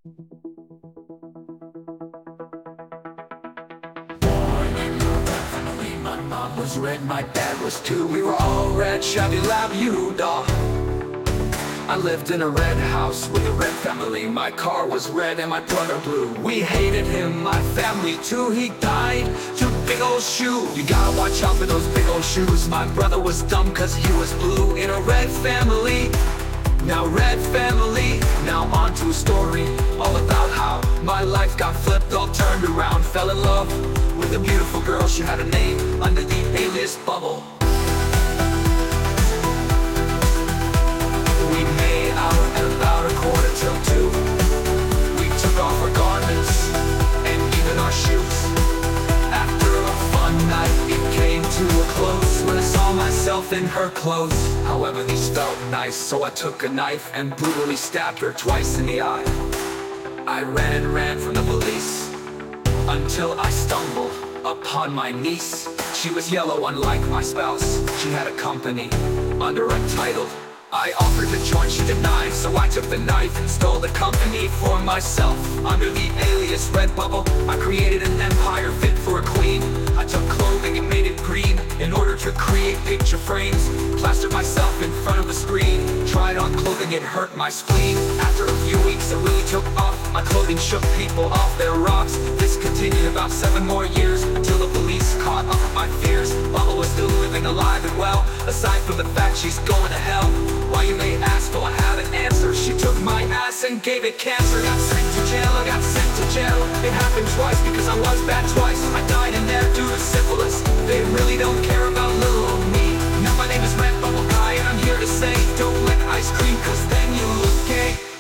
Born in a red family, my mom was red, my dad was too. We were all red, shabby lab, you dog. I lived in a red house with a red family. My car was red and my brother blue. We hated him, my family too. He died to big old shoe. You gotta watch out for those big old shoes. My brother was dumb cause he was blue. In a red family, now red family. Now on to a story all about how my life got flipped, all turned around. Fell in love with a beautiful girl. She had a name under the alias Bubble. We made out at about 1:45. We took off our garments and even our shoes. After a fun night, it came to a close when I saw myself in her clothes. However, these felt nice, so I took a knife and brutally stabbed her twice in the eye. I ran from the police until I stumbled upon my niece. She was yellow unlike my spouse. She had a company under a title. I offered to join, she denied, so I took the knife and stole the company for myself. Under the alias Red Bubble, I created an empire fit for a queen. I took clothing and made it green in order to create picture frames. Plastered myself in front of the screen. Tried on clothing, it hurt my spleen. After a few weeks, it really took off. My clothing shook people off their rocks. This continued about 7 more years until the police caught up with my fears. Bubble was still living alive and well, aside from the fact she's going to hell. Why, you may ask, well, I have an answer. She took my ass and gave it cancer. Got sent to jail, I got sent to jail. It happened twice because I was bad twice. I died in there due to syphilis. They really don't care about little old me. Now my name is Red Bubble Guy, and I'm here to say, don't lick ice cream, cause then you look gay.